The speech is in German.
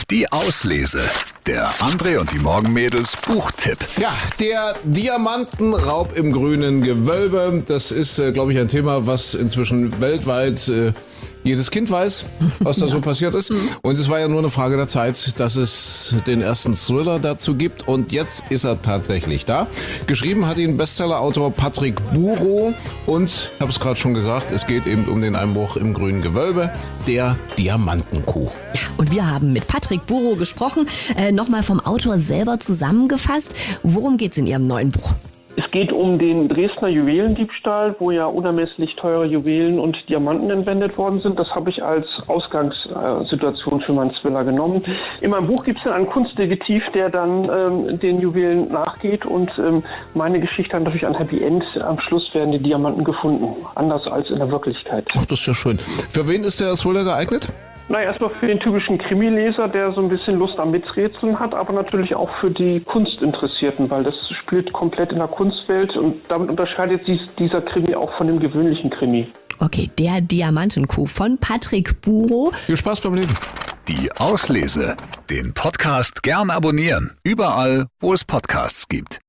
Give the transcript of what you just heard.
Die Auslese. Der André und die Morgenmädels Buchtipp. Ja, der Diamantenraub im grünen Gewölbe. Das ist, glaube ich, ein Thema, was inzwischen weltweit jedes Kind weiß, was da so passiert ist. Und es war ja nur eine Frage der Zeit, dass es den ersten Thriller dazu gibt. Und jetzt ist er tatsächlich da. Geschrieben hat ihn Bestsellerautor Patrick Burow. Und ich habe es gerade schon gesagt, es geht eben um den Einbruch im grünen Gewölbe, der Diamantenkuh. Ja, und wir haben mit Patrick Burow gesprochen. Nochmal vom Autor selber zusammengefasst. Worum geht's in Ihrem neuen Buch? Es geht um den Dresdner Juwelendiebstahl, wo ja unermesslich teure Juwelen und Diamanten entwendet worden sind. Das habe ich als Ausgangssituation für meinen Thriller genommen. In meinem Buch gibt es dann einen Kunstdetektiv, der dann den Juwelen nachgeht und meine Geschichte hat natürlich ein Happy End. Am Schluss werden die Diamanten gefunden, anders als in der Wirklichkeit. Ach, das ist ja schön. Für wen ist der Thriller geeignet? Na, erstmal für den typischen Krimileser, der so ein bisschen Lust am Miträtseln hat, aber natürlich auch für die Kunstinteressierten, weil das spielt komplett in der Kunstwelt und damit unterscheidet sich dieser Krimi auch von dem gewöhnlichen Krimi. Okay, der Diamantenkuh von Patrick Burow. Viel Spaß beim Lesen. Die Auslese. Den Podcast gern abonnieren. Überall, wo es Podcasts gibt.